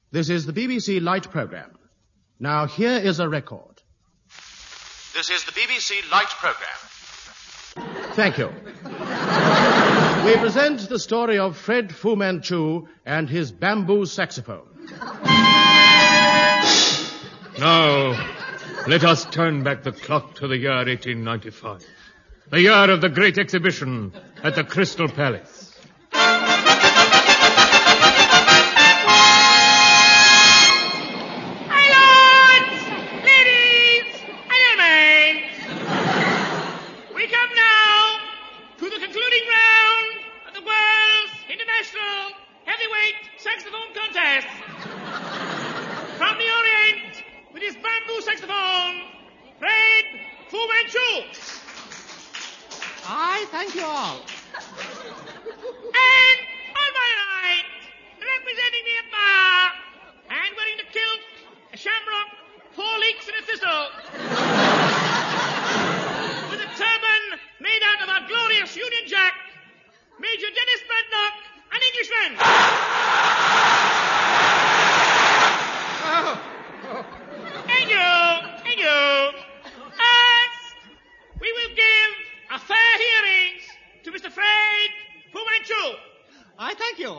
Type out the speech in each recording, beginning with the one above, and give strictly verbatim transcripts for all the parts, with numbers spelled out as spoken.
This is the B B C Light Programme. Now, here is a record. This is the B B C Light Programme. Thank you. We present the story of Fred Fu Manchu and his bamboo saxophone. Now, let us turn back the clock to the year eighteen ninety-five. The year of the great exhibition at the Crystal Palace. I thank you all. And on my right, representing the bar, and wearing the kilt, a shamrock, four leeks and a thistle, with a turban made out of our glorious Union Jack, Major Dennis Braddock, an Englishman. Oh, oh. Thank you, thank you. First, we will give a fair hearings to Mister Fred Fu Manchu. I thank you.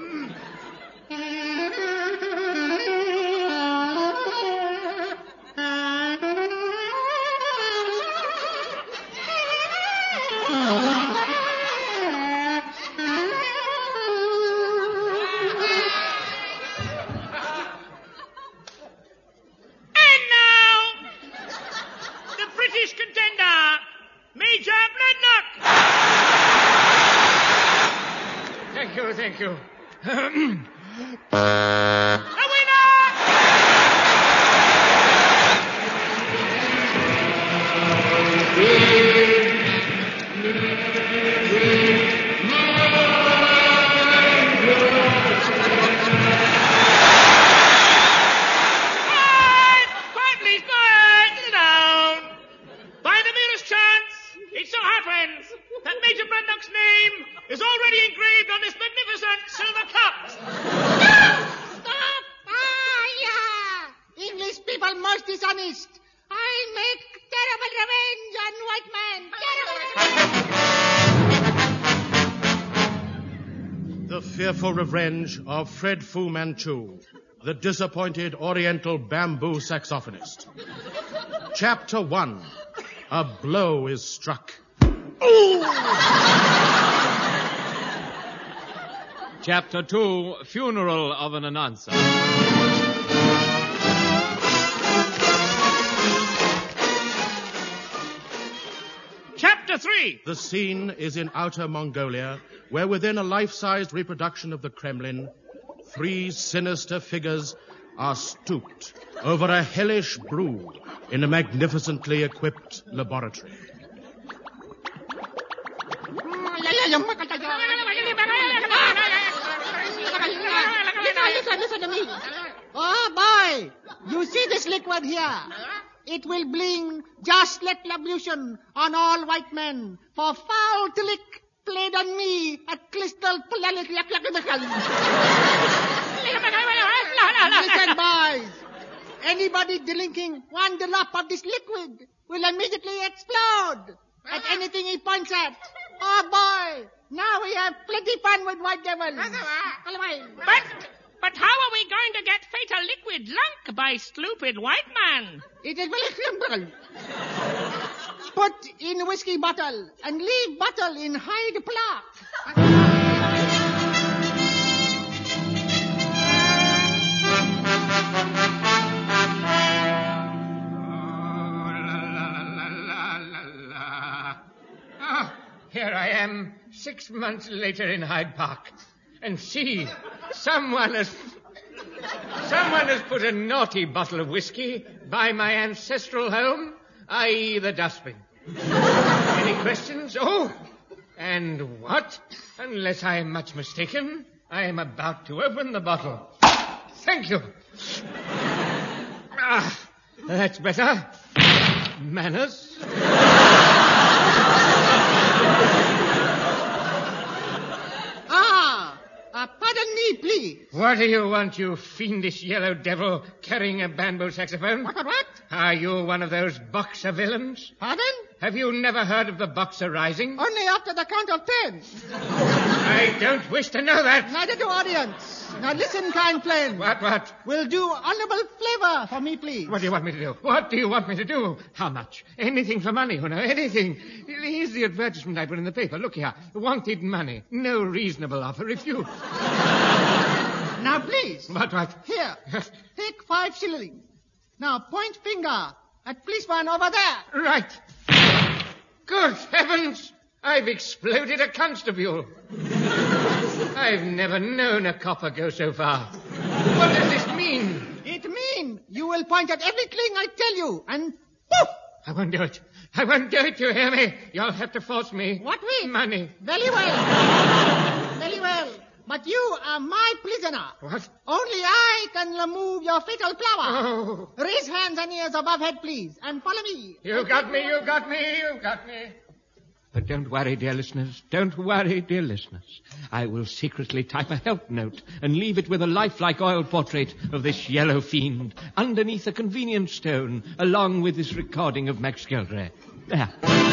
And now, the British contender, Major Braddock. Thank you, thank you. The winner! Quiet! Quiet, please, quiet! Sit down. By the merest chance, it so happens that Major Braddock's name is already engraved on this magnificent silver cup. Stop! Ah, yeah! English people most dishonest. I make terrible revenge on white man. Terrible revenge. The fearful revenge of Fred Fu Manchu, the disappointed Oriental bamboo saxophonist. Chapter one. A blow is struck. Chapter two, Funeral of an Announcer. Chapter three. The scene is in Outer Mongolia, where within a life-sized reproduction of the Kremlin, three sinister figures are stooped over a hellish brew in a magnificently equipped laboratory. Listen, listen to me. Oh, boy. You see this liquid here? It will bring just let ablution on all white men for foul trick played on me at Crystal Palace. Listen, boys. Anybody drinking one drop of this liquid will immediately explode at anything he points at. Oh, boy. Now we have plenty fun with white devils. But, but how are we going to get fatal liquid drunk by stupid white man? It is very simple. Put in whiskey bottle and leave bottle in hide plot. Here I am, six months later in Hyde Park. And see, someone has... Someone has put a naughty bottle of whiskey by my ancestral home, that is the dustbin. Any questions? Oh, and what? Unless I am much mistaken, I am about to open the bottle. Thank you. Ah, that's better. Manners. Ah, uh, pardon me, please. please. What do you want, you fiendish yellow devil, carrying a bamboo saxophone? What, what, what? Are you one of those boxer villains? Pardon? Have you never heard of the Boxer Rising? Only after the count of ten. I don't wish to know that. Neither do audience. Now listen, kind friend. What, what? Will do honorable flavor for me, please. What do you want me to do? What do you want me to do? How much? Anything for money, you know, anything. Here's the advertisement I put in the paper. Look here. Wanted money. No reasonable offer. Refuse. Now, please. What, what? Here. Take five shillings. Now, point finger at policeman over there. Right. Good heavens! I've exploded a constable. I've never known a copper go so far. What does this mean? It means you will point at everything I tell you, and poof! I won't do it. I won't do it, you hear me? You'll have to force me. What we? Money. Very well. Very well. But you are my prisoner. What? Only I can remove your fatal flower. Oh. Raise hands and ears above head, please, and follow me. You got me, you got me, you got me. But don't worry, dear listeners. Don't worry, dear listeners. I will secretly type a help note and leave it with a lifelike oil portrait of this yellow fiend underneath a convenient stone, along with this recording of Max Geldray. There.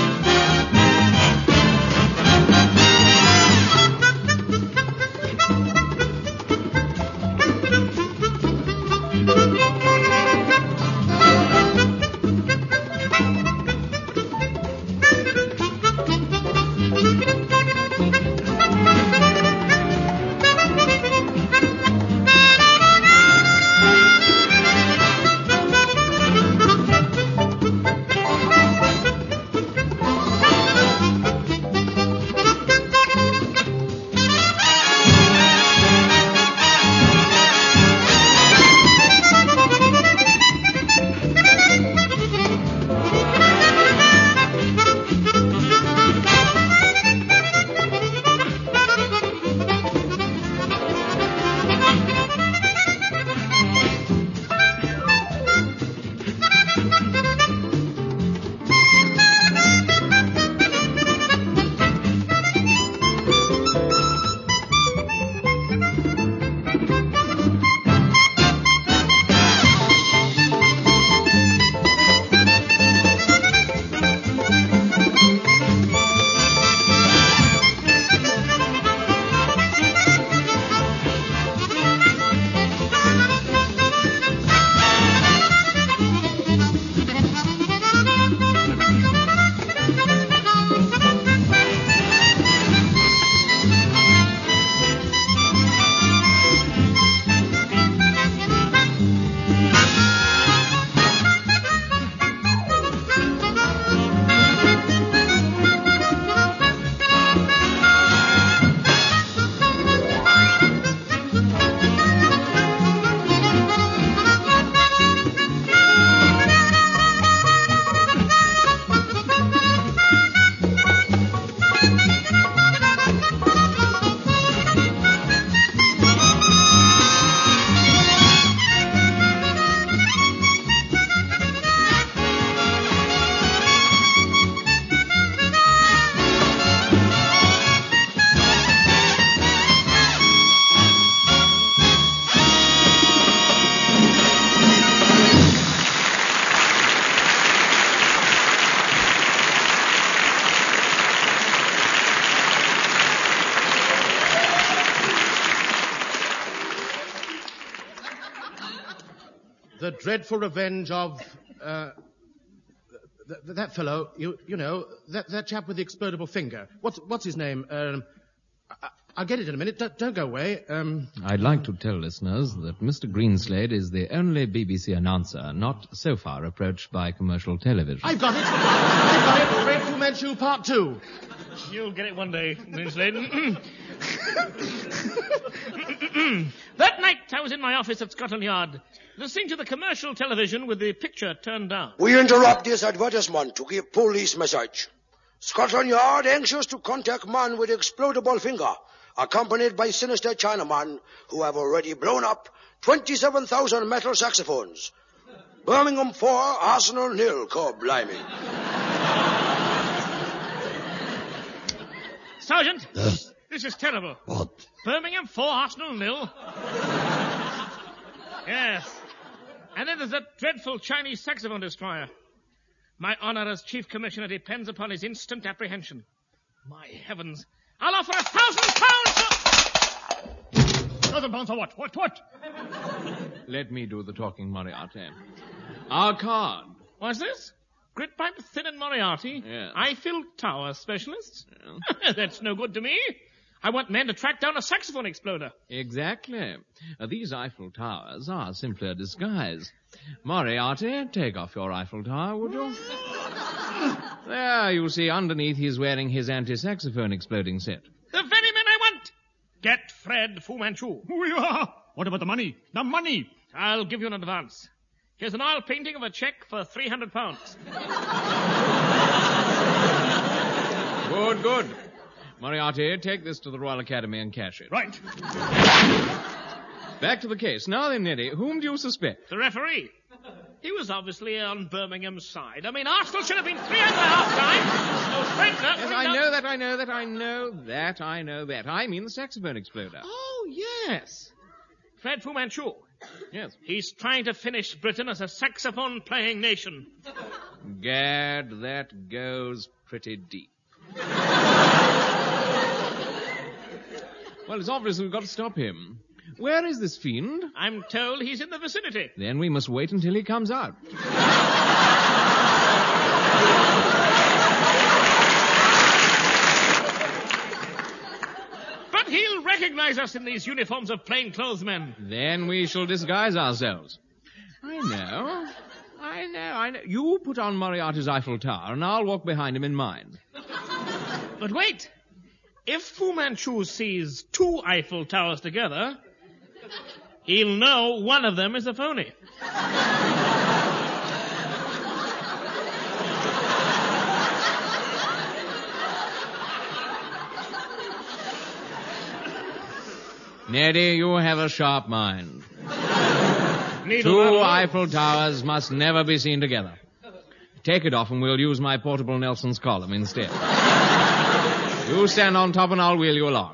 The dreadful revenge of, uh, th- th- that fellow, you you know, that, that chap with the explodable finger. What's, what's his name? Um, I, I'll get it in a minute. Don't, don't go away. Um, I'd like to tell listeners that Mister Greenslade is the only B B C announcer not so far approached by commercial television. I've got it. I've got it. Red Fu Manchu Part Two. You'll get it one day, Greenslade. That night I was in my office at Scotland Yard, listening to the commercial television with the picture turned down. We interrupt this advertisement to give police message. Scotland Yard anxious to contact man with explodable finger, accompanied by sinister Chinaman who have already blown up twenty-seven thousand metal saxophones. Birmingham four, Arsenal nil, Cobb Blimey. Sergeant, This is terrible. What? Birmingham four, Arsenal nil. Yes. And then there's that dreadful Chinese saxophone destroyer. My honor as chief commissioner depends upon his instant apprehension. My heavens. I'll offer a thousand pounds for... Thousand pounds for what? What, what? Let me do the talking, Moriarty. Our card. What's this? Gritpipe, Thin and Moriarty? Yes. Eiffel Tower specialists? Yeah. That's no good to me. I want men to track down a saxophone exploder. Exactly. Uh, these Eiffel Towers are simply a disguise. Moriarty, take off your Eiffel Tower, would you? There, you see, underneath he's wearing his anti-saxophone exploding set. The very men I want. Get Fred Fu Manchu. We are. What about the money? The money! I'll give you an advance. Here's an oil painting of a check for three hundred pounds. Good, good. Moriarty, take this to the Royal Academy and cash it. Right. Back to the case. Now then, Neddy, whom do you suspect? The referee. He was obviously on Birmingham's side. I mean, Arsenal should have been three at the half-time. No straightener. Yes, I know that, I know that, I know that, I know that. I mean the saxophone exploder. Oh, yes. Fred Fu Manchu. Yes. He's trying to finish Britain as a saxophone-playing nation. Gad, that goes pretty deep. Well, it's obvious we've got to stop him. Where is this fiend? I'm told he's in the vicinity. Then we must wait until he comes out. But he'll recognize us in these uniforms of plainclothes men. Then we shall disguise ourselves. I know. I know, I know. You put on Moriarty's Eiffel Tower, and I'll walk behind him in mine. But wait. If Fu Manchu sees two Eiffel Towers together, he'll know one of them is a phony. Neddy, you have a sharp mind. Needle Two rattle. Eiffel Towers must never be seen together. Take it off and we'll use my portable Nelson's column instead. You stand on top and I'll wheel you along.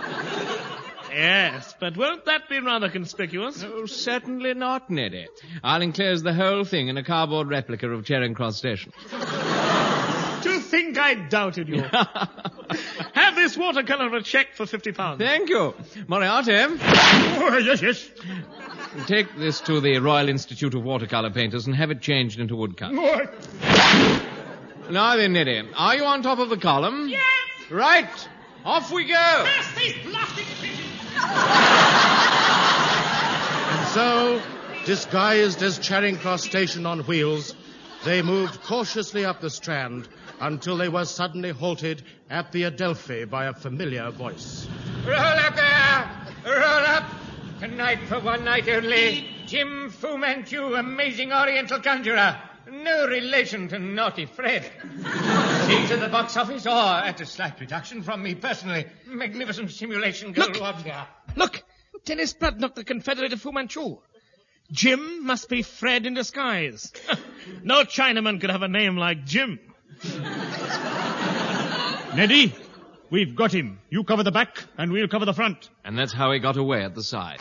Yes, but won't that be rather conspicuous? Oh, certainly not, Neddy. I'll enclose the whole thing in a cardboard replica of Charing Cross Station. To think I doubted you. Have this watercolor of a check for fifty pounds. Thank you. Moriarty, Oh, yes, yes. take this to the Royal Institute of Watercolor Painters and have it changed into woodcut. Oh, Now then, Neddy, are you on top of the column? Yes! Right. Off we go. Pass these plastic pigeons! And so, disguised as Charing Cross Station on wheels, they moved cautiously up the Strand until they were suddenly halted at the Adelphi by a familiar voice. Roll up there! Roll up! Tonight for one night only, Jim Fu Manchu, amazing Oriental conjurer. No relation to naughty Fred. See to the box office, or at a slight reduction from me personally. Magnificent simulation go Look. Wagner. Look, Dennis Bradnock, the Confederate of Fu Manchu. Jim must be Fred in disguise. No Chinaman could have a name like Jim. Neddy, we've got him. You cover the back, and we'll cover the front. And that's how he got away at the side.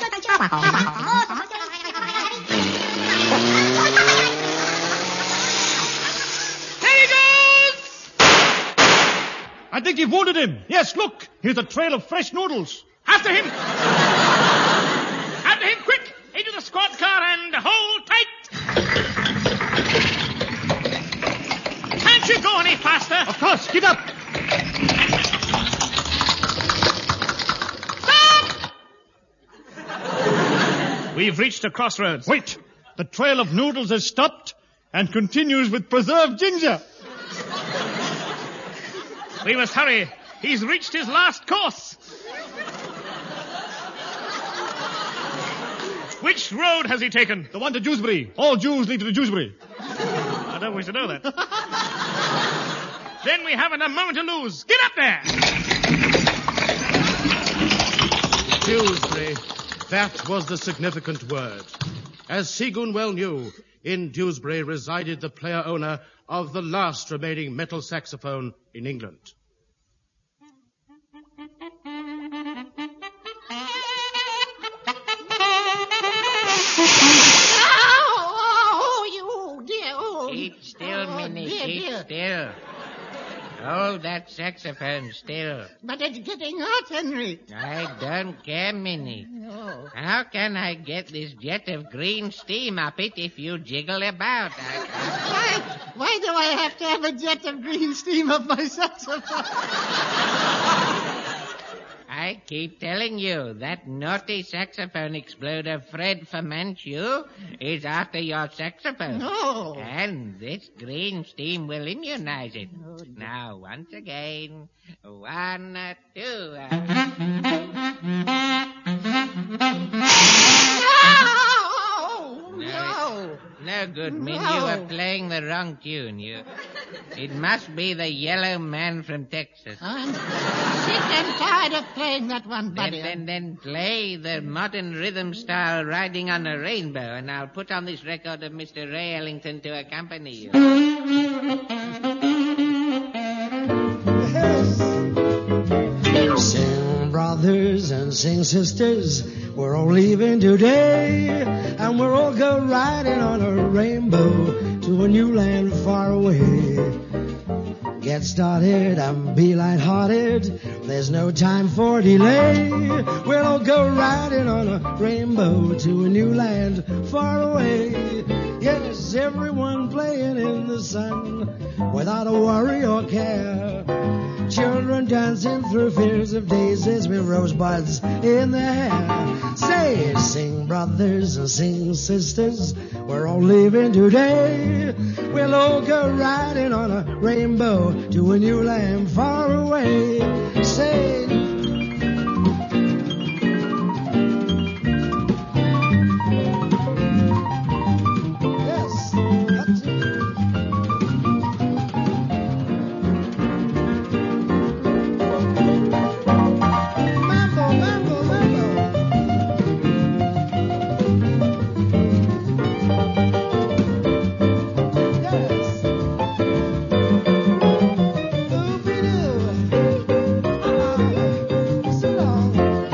I think you've wounded him. Yes, look. Here's a trail of fresh noodles. After him! After him, quick! Into the squad car and hold tight! Can't you go any faster? Of course, get up. Stop! We've reached a crossroads. Wait. The trail of noodles has stopped and continues with preserved ginger. We must hurry. He's reached his last course. Which road has he taken? The one to Dewsbury. All Jews lead to the Dewsbury. I don't wish to know that. Then we haven't a moment to lose. Get up there! Dewsbury. That was the significant word. As Seagoon well knew, in Dewsbury resided the player-owner of the last remaining metal saxophone in England. Hold that saxophone still. But it's getting hot, Henry. I don't care, Minnie. No. How can I get this jet of green steam up it if you jiggle about? I Why, why do I have to have a jet of green steam up my saxophone? I keep telling you, that naughty saxophone exploder Fred Fumanchu is after your saxophone. No. And this green steam will immunize it. Now, once again, one, uh, two. Uh... No! No! No good, Min. No. You are playing the wrong tune. You. It must be the yellow man from Texas. I'm sick and tired of playing that one, Then, buddy. then, then play the modern rhythm style Riding on a Rainbow, and I'll put on this record of Mister Ray Ellington to accompany you. Sing brothers and sing sisters, we're all leaving today, and we're all go riding on a rainbow to a new land far away. Get started and be lighthearted, there's no time for delay. We'll all go riding on a rainbow to a new land far away. Yes, everyone playing in the sun without a worry or care. Children dancing through fields of daisies with rosebuds in their hair. Say, sing brothers and sing sisters, we're all leaving today. We'll all go riding on a rainbow to a new land far away. Say, yes, that's it. Mambo, mambo, mambo. Yes. Ooby-doo. Ah, so long.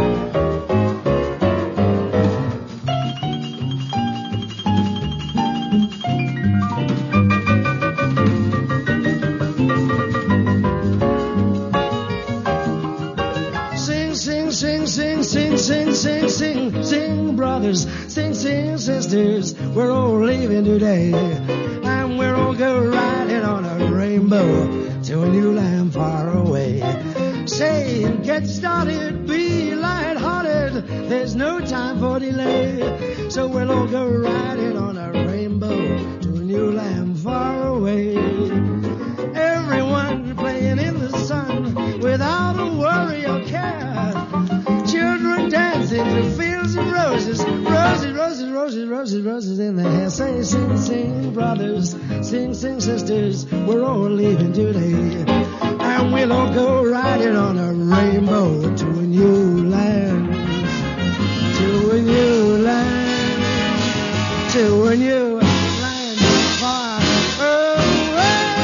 Sing, sing, sing, sing, sing, sing, sing, sing, sing, brothers, sing, sing, sisters, we're all leaving today, and we're all go riding on a rainbow to a new land far away. Say, get started, be lighthearted, there's no time for delay, so we'll all go riding on a rainbow to a new land far away. Everyone playing in the sun without a worry or care. Children dancing through fields of roses, roses, roses, roses, roses, roses in their hair. Say, sing, sing, brothers, sing, sing, sisters, we're all leaving today, and we'll all go riding on a rainbow to a new land, to a new land, to a new land far away.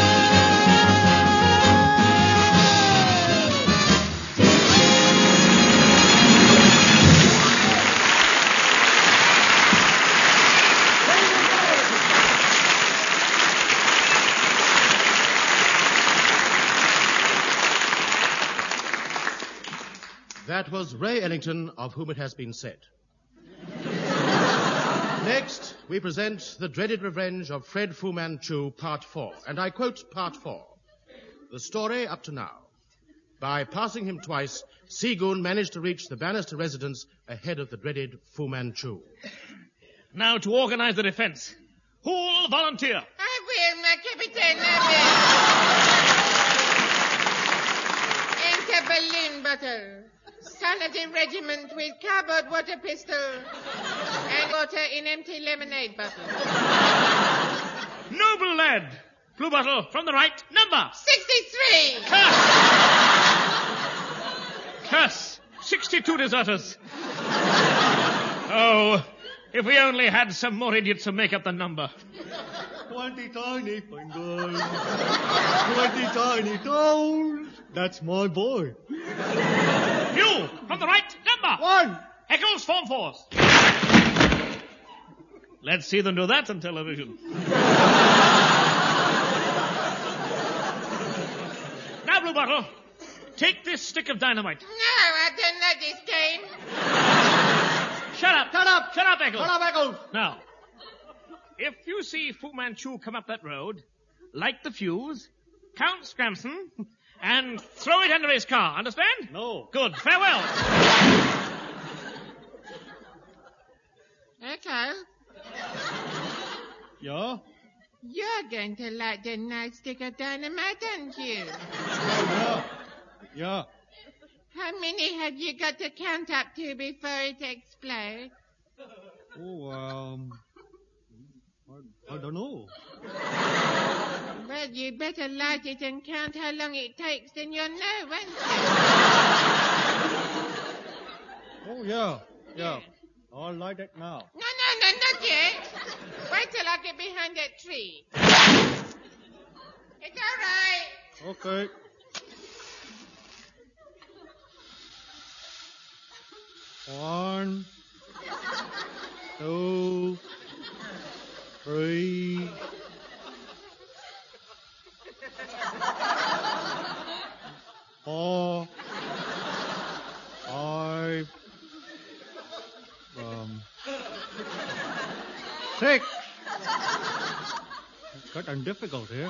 That was Ray Ellington, of whom it has been said. Next, we present The Dreaded Revenge of Fred Fu Manchu, Part four. And I quote Part four. The story up to now. By passing him twice, Seagoon managed to reach the Bannister residence ahead of the dreaded Fu Manchu. Now to organize the defense. Who'll volunteer? I will, my Captain, I will. Enter balloon bottle. Solid regiment with cardboard water pistol and water in empty lemonade bottle. Noble lad. Blue bottle from the right. Number. sixty-three. Curse. Curse. Sixty-two deserters. Oh, if we only had some more idiots to make up the number. Twenty tiny fingers, twenty tiny toes. That's my boy. You, from the right. Number. One. Eccles, form fours. Let's see them do that on television. Blue Bottle, take this stick of dynamite. No, I don't know this game. Shut up. Shut up. Shut up, Eccles. Shut up, Eccles. Now, if you see Fu Manchu come up that road, light the fuse, count Scramson, and throw it under his car. Understand? No. Good. Farewell. Echo, Yeah? you're going to light the nice stick of dynamite, aren't you? Yeah. Yeah. How many have you got to count up to before it explodes? Oh, um... I, I don't know. Well, you better light it and count how long it takes, then you'll know, won't you? Oh, yeah. Yeah. I'll light it now. No, no, no, not yet. Wait till I get behind that tree. It's all right. Okay. One, two, three, four, five, um, six. It's getting difficult here.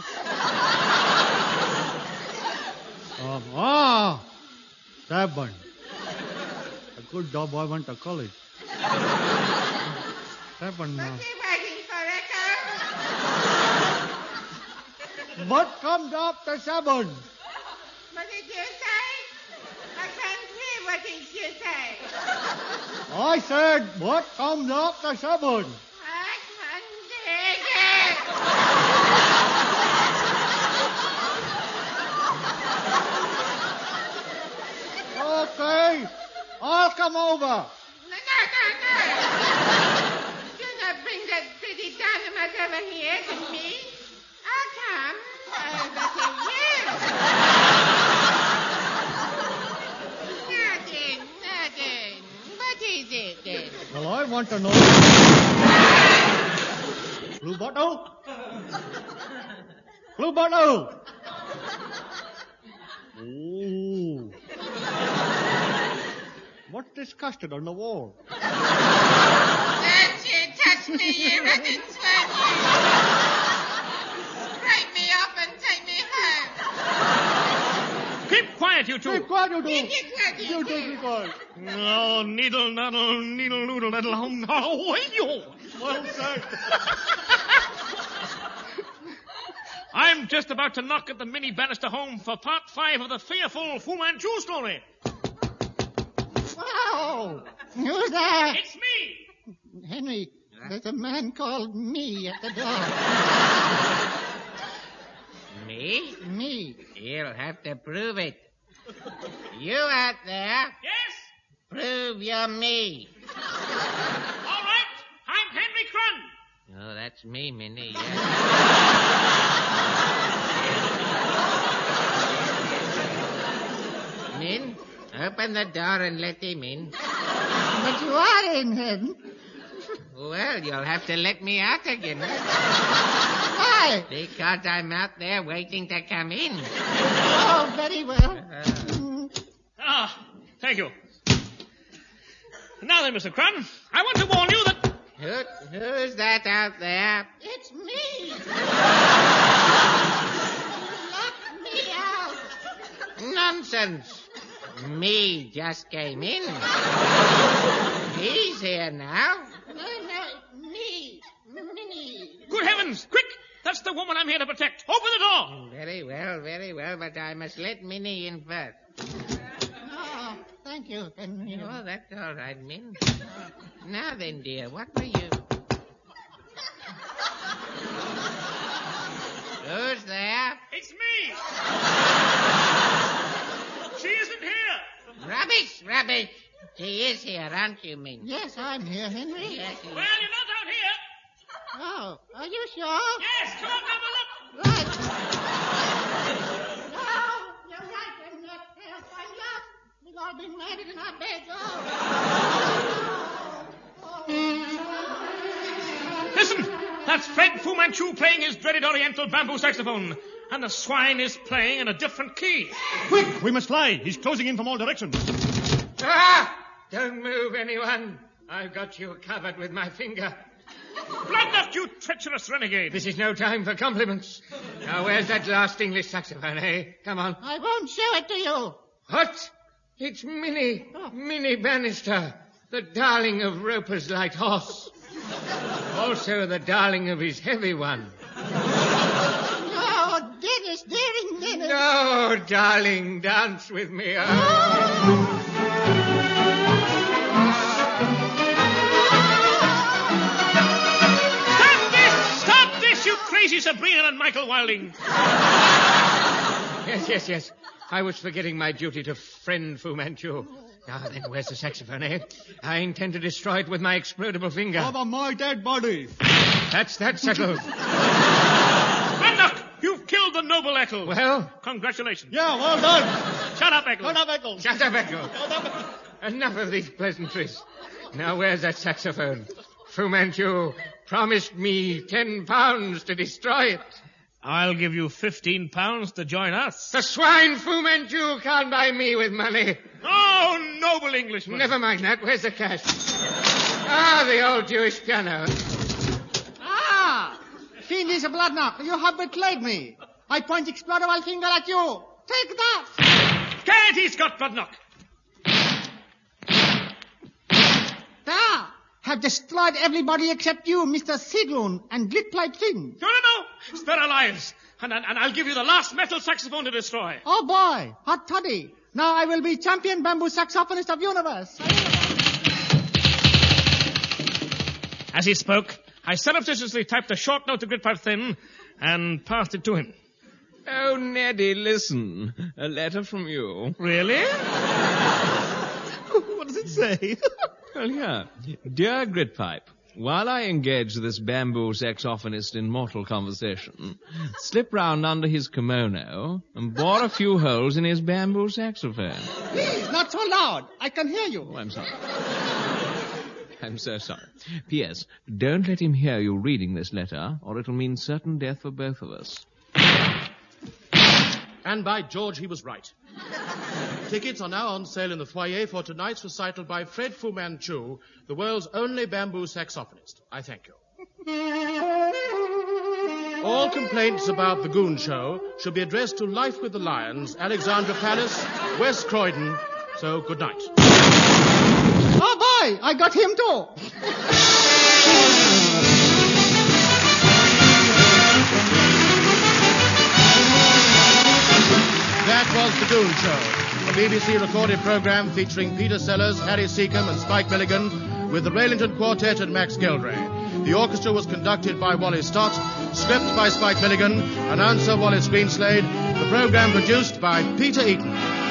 Um, ah, seven. A good job I went to college. Seven. Uh, What's he waiting for, Echo? what comes after seven? What did you say? I can't hear what did you say. I said, what comes after seven? I can't dig it. Okay, I'll come over. No, no, no, no. Do not bring that pretty dynamite over here to me. I'll come over to you. Nothing, nothing. What is it then? Well, I want to know. Blue bottle? Blue bottle! Ooh. What's this custard on the wall? Don't you touch me, you rotten spongy. Scrape me up and take me home. Keep quiet, you two. Keep quiet, you You do. get what you You do. do, be quiet. No, needle, noddle, needle, noodle, noodle, home, no, you. Well said. I'm just about to knock at the mini banister home for part five of the fearful Fu Manchu story. Wow. Who's that? It's me. Henry, there's a man called me at the door. Me? Me. You'll have to prove it. You out there, Yes? prove you're me. All right. I'm Henry Crun. Oh, that's me, Minnie. Yeah. Min, open the door and let him in. But you are in him. Well, you'll have to let me out again. Why? Because I'm out there waiting to come in. Oh, very well. Mm. Ah, thank you. Now then, Mister Crun, I want to warn you that... Who, who's that out there? It's me. Lock me out. Nonsense. Me just came in. He's here now. No, no, me. Minnie. Good heavens, quick! That's the woman I'm here to protect. Open the door. Very well, very well, but I must let Minnie in first. Oh, thank you, Henry. Oh, that's all right, Min. Now then, dear, what were you? Who's there? It's me. She isn't here. Rubbish, rubbish. She is here, aren't you, Min? Yes, I'm here, Henry. Yes, she Well, is. you're not out here. Oh, are you sure? Yes, come on, have a look. Right. No, you're right. I'm not there. I'm lost. We've all been murdered in our beds. Oh. Listen, that's Fred Fu Manchu playing his dreaded Oriental bamboo saxophone. And the swine is playing in a different key. Quick, we must fly. He's closing in from all directions. Ah! Don't move, anyone. I've got you covered with my finger. Bloodnut, you treacherous renegade. This is no time for compliments. Now, where's that last English saxophone, eh? Come on. I won't show it to you. What? It's Minnie. Oh. Minnie Bannister, the darling of Roper's light horse. Also the darling of his heavy one. Oh, Dennis, daring Dennis. No, darling, dance with me. Oh. Crazy Sabrina and Michael Wilding. Yes, yes, yes. I was forgetting my duty to friend Fu Manchu. Now then, where's the saxophone, eh? I intend to destroy it with my explodable finger. Over my dead body. That's that settled. Randolph, you've killed the noble Eccles. Well? Congratulations. Yeah, well done. Shut up, Eccles. Shut up, Eccles. Shut up, Eccles. Enough of these pleasantries. Now, where's that saxophone? Fu Manchu promised me ten pounds to destroy it. I'll give you fifteen pounds to join us. The swine Fu Manchu can't buy me with money. Oh, noble Englishman. Never mind that. Where's the cash? Ah, the old Jewish piano. Ah, fiendish Bloodnut, you have betrayed me. I point explodable finger at you. Take that. Get it, Scott Bloodnut. There. Have destroyed everybody except you, Mister Siglund and Glitplite Finn. No, no, no. Spare our lives. And, and, and I'll give you the last metal saxophone to destroy. Oh, boy. Hot toddy. Now I will be champion bamboo saxophonist of universe. As he spoke, I surreptitiously typed a short note to Glitplite Finn and passed it to him. Oh, Neddy, listen. A letter from you. Really? What does it say? Well, yeah. Dear Gritpipe, while I engage this bamboo saxophonist in mortal conversation, slip round under his kimono and bore a few holes in his bamboo saxophone. Please, not so loud. I can hear you. Oh, I'm sorry. I'm so sorry. P S. Don't let him hear you reading this letter, or it'll mean certain death for both of us. And by George, he was right. Tickets are now on sale in the foyer for tonight's recital by Fred Fu Manchu, the world's only bamboo saxophonist. I thank you. All complaints about the Goon Show should be addressed to Life with the Lions, Alexandra Palace, West Croydon. So, good night. Oh, boy, I got him too. That was The Goon Show, a B B C recorded program featuring Peter Sellers, Harry Seacombe and Spike Milligan with the Raylington Quartet and Max Geldray. The orchestra was conducted by Wally Stott, script by Spike Milligan, announcer Wallace Greenslade, the program produced by Peter Eaton.